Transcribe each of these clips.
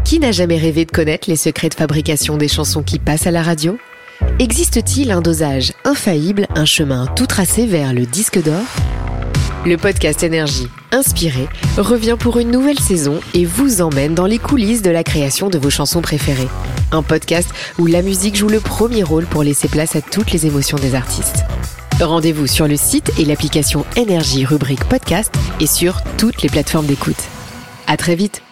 Qui n'a jamais rêvé de connaître les secrets de fabrication des chansons qui passent à la radio ? Existe-t-il un dosage infaillible, un chemin tout tracé vers le disque d'or ? Le podcast Énergie, inspiré, revient pour une nouvelle saison et vous emmène dans les coulisses de la création de vos chansons préférées. Un podcast où la musique joue le premier rôle pour laisser place à toutes les émotions des artistes. Rendez-vous sur le site et l'application Énergie rubrique podcast et sur toutes les plateformes d'écoute. À très vite.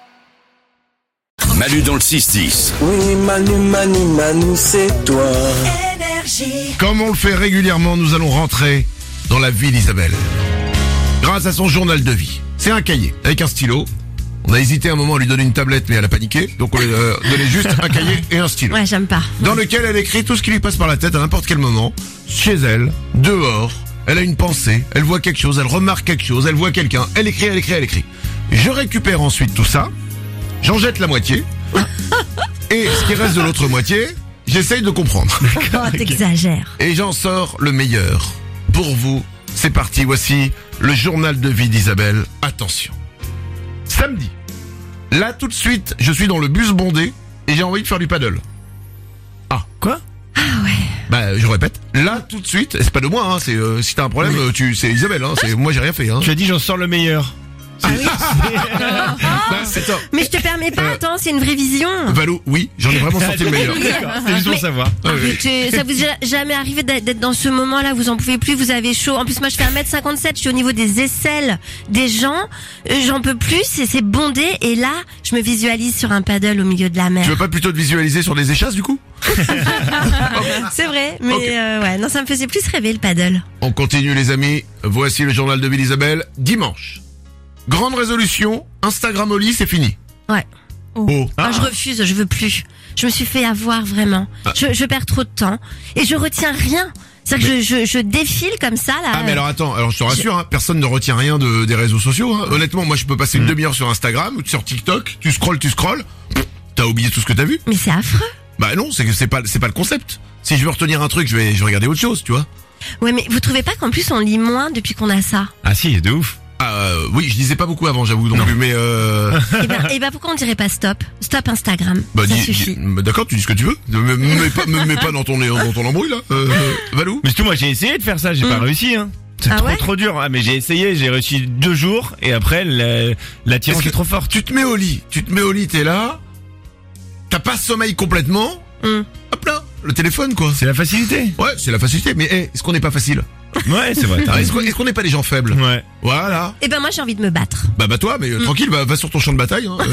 Manu dans le 6-10. Oui, Manu, c'est toi. Énergie. Comme on le fait régulièrement, nous allons rentrer dans la vie d'Isabelle. Grâce à son journal de vie. C'est un cahier avec un stylo. On a hésité un moment à lui donner une tablette, mais elle a paniqué. Donc on lui a donné juste un cahier et un stylo. Ouais, j'aime pas. Dans lequel elle écrit tout ce qui lui passe par la tête à n'importe quel moment. Chez elle, dehors, elle a une pensée, elle voit quelque chose, elle remarque quelque chose, elle voit quelqu'un. Elle écrit. Je récupère ensuite tout ça. J'en jette la moitié. Et ce qui reste de l'autre moitié, j'essaye de comprendre. Oh, t'exagères. Et j'en sors le meilleur. Pour vous, c'est parti. Voici le journal de vie d'Isabelle. Attention. Samedi. Là, tout de suite, je suis dans le bus bondé et j'ai envie de faire du paddle. Ah, quoi ? Ah ouais. Bah, je répète. Là, tout de suite, et c'est pas de moi, hein, c'est si t'as un problème, c'est Isabelle, hein, c'est moi j'ai rien fait, hein. Tu as dit j'en sors le meilleur. Ah oui. C'est ça. Mais je te permets pas, attends, c'est une vraie vision. Valou, oui, j'en ai vraiment sorti le meilleur. C'est juste pour savoir. Arrêtez, ça vous est jamais arrivé d'être dans ce moment-là, vous en pouvez plus, vous avez chaud. En plus, moi, je fais 1m57, je suis au niveau des aisselles des gens, j'en peux plus, c'est bondé, et là, je me visualise sur un paddle au milieu de la mer. Tu veux pas plutôt te visualiser sur des échasses, du coup? C'est vrai, mais Ok. ouais, non, ça me faisait plus rêver le paddle. On continue, les amis. Voici le journal de vie d'Isabelle. Dimanche. Grande résolution, Instagram au lit, c'est fini. Ouais. Oh. Ah, je refuse, je veux plus. Je me suis fait avoir vraiment. Je perds trop de temps et je retiens rien. C'est-à-dire que je défile comme ça là. Ah mais alors attends, alors je te rassure, hein, personne ne retient rien des réseaux sociaux. Hein. Honnêtement, moi je peux passer une demi-heure sur Instagram ou sur TikTok, tu scrolles, t'as oublié tout ce que t'as vu. Mais c'est affreux. Bah non, c'est pas le concept. Si je veux retenir un truc, je vais regarder autre chose, tu vois. Ouais, mais vous trouvez pas qu'en plus on lit moins depuis qu'on a ça? Ah si, de ouf. Oui, je disais pas beaucoup avant, j'avoue non plus, mais Et ben pourquoi on dirait pas stop Instagram. bah, Ça suffit. d'accord, tu dis ce que tu veux. Me mets pas dans ton embrouille là, Valou. Mais surtout moi j'ai essayé de faire ça, j'ai pas réussi hein. C'est Ah ouais trop dur. Ah mais j'ai essayé, j'ai réussi 2 jours et après l'attirance est trop forte. Tu te mets au lit, t'es là, t'as pas sommeil complètement, hop là, le téléphone quoi. C'est la facilité. Ouais, c'est la facilité, mais est-ce qu'on n'est pas facile? Ouais, c'est vrai. t'as raison. Est-ce qu'on n'est pas des gens faibles? Ouais. Voilà. Et ben moi j'ai envie de me battre. Bah toi, mais tranquille, va sur ton champ de bataille. Hein.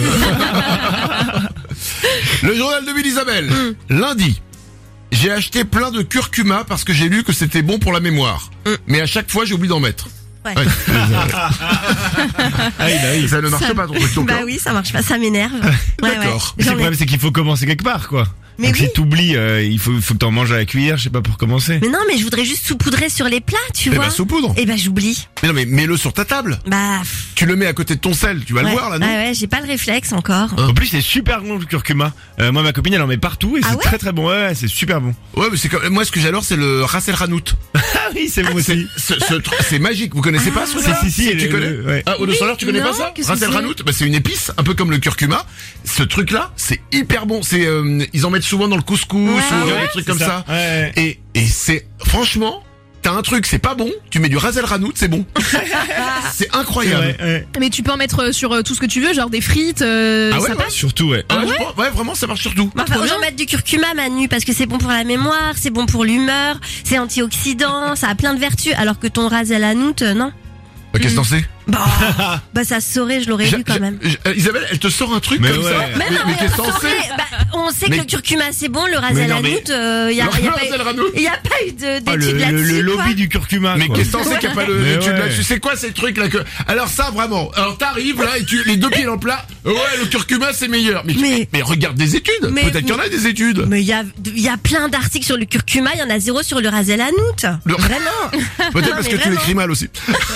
Le journal de vie d'Isabelle. Lundi, j'ai acheté plein de curcuma parce que j'ai lu que c'était bon pour la mémoire. Mais à chaque fois, j'ai oublié d'en mettre. Ouais. Ouais. Ah oui, bah oui. Ça ne marche pas ton truc, ton Bah corps. oui, ça marche pas, ça m'énerve. Ouais, D'accord. Le J'en ai- problème c'est qu'il faut commencer quelque part quoi. Mais Donc oui. si t'oublies, il faut que t'en manges à la cuillère, je sais pas pour commencer. Mais non, mais je voudrais juste saupoudrer sur les plats, tu Eh vois. bah saupoudre. Et ben j'oublie. Mais non, mais mets-le sur ta table. Bah. Tu le mets à côté de ton sel, tu vas le voir là, non? Ouais, j'ai pas le réflexe encore. En plus c'est super bon le curcuma. Moi ma copine elle en met partout et Ah c'est ouais très très bon. Ouais, c'est super bon. Ouais, mais c'est comme moi ce que j'adore, c'est le ras el hanout. Ah oui, c'est bon aussi. C'est magique. Vous connaissez pas ce truc-là? si, tu connais? ouais. Ah, Odo Soler, tu connais non, pas ça? qu'est-ce que Ras el c'est hanout, bah c'est une épice, un peu comme le curcuma. Ce truc-là, c'est hyper bon. C'est ils en mettent souvent dans le couscous Ouais. ou Ouais, des trucs comme ça. Ouais. Et c'est franchement, t'as un truc, c'est pas bon. Tu mets du ras el hanout, c'est bon. C'est incroyable. Ouais, ouais. Mais tu peux en mettre sur tout ce que tu veux, genre des frites, Ah ouais, ça ouais. passe. Surtout ouais. Ah, ouais, vraiment, ça marche surtout. Enfin, Trop aux gens bien. mettent du curcuma, Manu, parce que c'est bon pour la mémoire, c'est bon pour l'humeur, c'est antioxydant, ça a plein de vertus, alors que ton ras el hanout, non. Bah, qu'est-ce que t'en sais? Bah ça se saurait, je l'aurais vu quand même. Isabelle, elle te sort un truc Mais comme ouais. ça. Mais non, mais qu'est-ce que t'en sais? on sait que Mais- le curcuma c'est bon, le ras Mais el non, mais- hanout, y a Le pas ras el hanout. eu, y a pas eu Ah, d'études le là-dessus, quoi. lobby du curcuma. Mais quoi. qu'est-ce que t'en sais qu'il n'y a pas Mais d'étude ouais. là-dessus? C'est quoi ces trucs là que... Alors ça vraiment, alors t'arrives là et tu les deux pieds dans le plat. Ouais, le curcuma c'est meilleur. Mais regarde des études. Mais- Peut-être qu'il y en a des études. Mais y a plein d'articles sur le curcuma, y en a 0 sur le ras el hanout. Vraiment. Peut-être Non, parce mais que tu vraiment. l'écris mal aussi.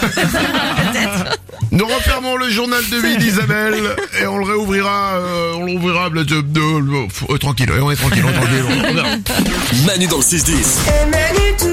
Nous refermons le journal de vie d'Isabelle et on le réouvrira, tranquille, on est tranquille, on verra. Manu dans le 6-10. Et Manu tout